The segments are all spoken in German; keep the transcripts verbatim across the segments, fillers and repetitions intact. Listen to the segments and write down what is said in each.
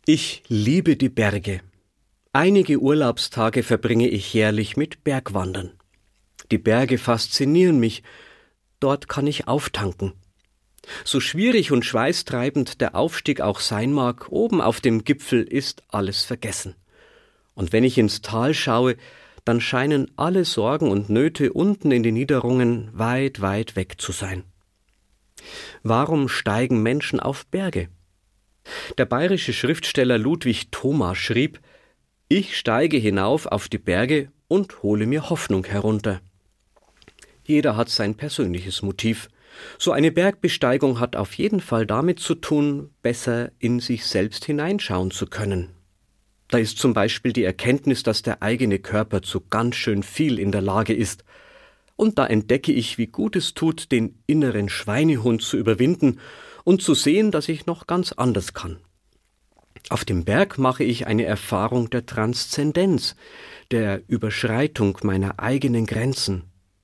Ich liebe die Berge. Einige Urlaubstage verbringe ich jährlich mit Bergwandern. Die Berge faszinieren mich. Dort kann ich auftanken. So schwierig und schweißtreibend der Aufstieg auch sein mag, oben auf dem Gipfel ist alles vergessen. Und wenn ich ins Tal schaue, dann scheinen alle Sorgen und Nöte unten in den Niederungen weit, weit weg zu sein. Warum steigen Menschen auf Berge? Der bayerische Schriftsteller Ludwig Thoma schrieb: Ich steige hinauf auf die Berge und hole mir Hoffnung herunter. Jeder hat sein persönliches Motiv. So eine Bergbesteigung hat auf jeden Fall damit zu tun, besser in sich selbst hineinschauen zu können. Da ist zum Beispiel die Erkenntnis, dass der eigene Körper zu ganz schön viel in der Lage ist. Und da entdecke ich, wie gut es tut, den inneren Schweinehund zu überwinden und zu sehen, dass ich noch ganz anders kann. Auf dem Berg mache ich eine Erfahrung der Transzendenz, der Überschreitung meiner eigenen Grenzen.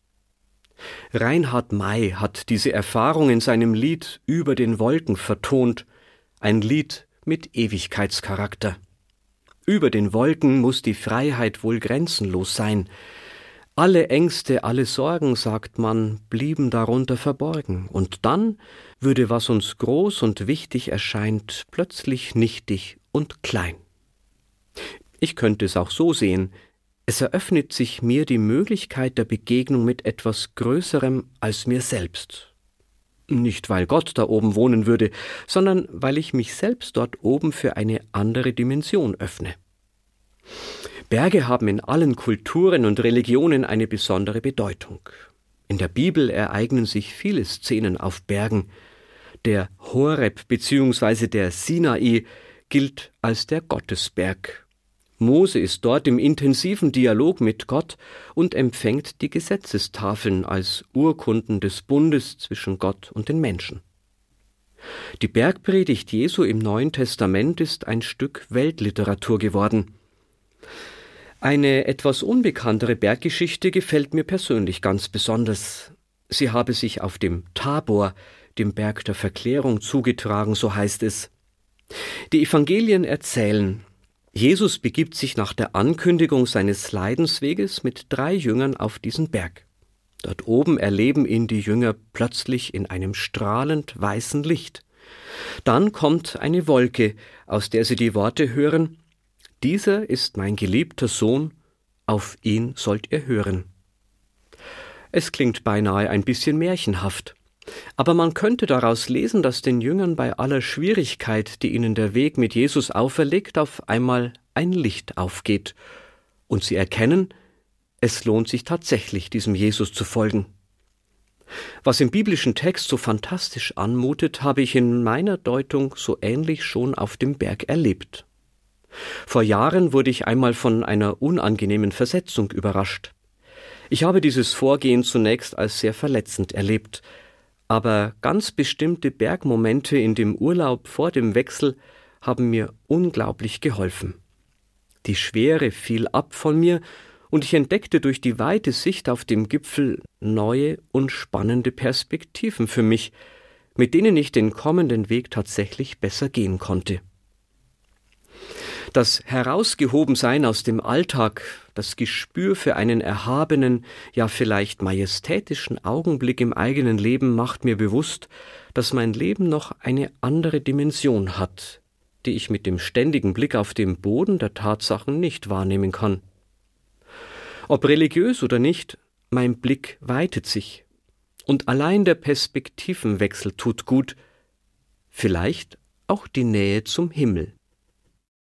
Reinhard May hat diese Erfahrung in seinem Lied »Über den Wolken« vertont, ein Lied mit Ewigkeitscharakter. Über den Wolken muss die Freiheit wohl grenzenlos sein. Alle Ängste, alle Sorgen, sagt man, blieben darunter verborgen. Und dann würde, was uns groß und wichtig erscheint, plötzlich nichtig und klein. Ich könnte es auch so sehen: Es eröffnet sich mir die Möglichkeit der Begegnung mit etwas Größerem als mir selbst. Nicht, weil Gott da oben wohnen würde, sondern weil ich mich selbst dort oben für eine andere Dimension öffne. Berge haben in allen Kulturen und Religionen eine besondere Bedeutung. In der Bibel ereignen sich viele Szenen auf Bergen. Der Horeb bzw. der Sinai gilt als der Gottesberg. Mose ist dort im intensiven Dialog mit Gott und empfängt die Gesetzestafeln als Urkunden des Bundes zwischen Gott und den Menschen. Die Bergpredigt Jesu im Neuen Testament ist ein Stück Weltliteratur geworden. Eine etwas unbekanntere Berggeschichte gefällt mir persönlich ganz besonders. Sie habe sich auf dem Tabor, dem Berg der Verklärung, zugetragen, so heißt es. Die Evangelien erzählen: Jesus begibt sich nach der Ankündigung seines Leidensweges mit drei Jüngern auf diesen Berg. Dort oben erleben ihn die Jünger plötzlich in einem strahlend weißen Licht. Dann kommt eine Wolke, aus der sie die Worte hören: Dieser ist mein geliebter Sohn, auf ihn sollt ihr hören. Es klingt beinahe ein bisschen märchenhaft. Aber man könnte daraus lesen, dass den Jüngern bei aller Schwierigkeit, die ihnen der Weg mit Jesus auferlegt, auf einmal ein Licht aufgeht. Und sie erkennen, es lohnt sich tatsächlich, diesem Jesus zu folgen. Was im biblischen Text so fantastisch anmutet, habe ich in meiner Deutung so ähnlich schon auf dem Berg erlebt. Vor Jahren wurde ich einmal von einer unangenehmen Versetzung überrascht. Ich habe dieses Vorgehen zunächst als sehr verletzend erlebt, aber ganz bestimmte Bergmomente in dem Urlaub vor dem Wechsel haben mir unglaublich geholfen. Die Schwere fiel ab von mir und ich entdeckte durch die weite Sicht auf dem Gipfel neue und spannende Perspektiven für mich, mit denen ich den kommenden Weg tatsächlich besser gehen konnte. Das Herausgehobensein aus dem Alltag, das Gespür für einen erhabenen, ja vielleicht majestätischen Augenblick im eigenen Leben macht mir bewusst, dass mein Leben noch eine andere Dimension hat, die ich mit dem ständigen Blick auf den Boden der Tatsachen nicht wahrnehmen kann. Ob religiös oder nicht, mein Blick weitet sich. Und allein der Perspektivenwechsel tut gut, vielleicht auch die Nähe zum Himmel.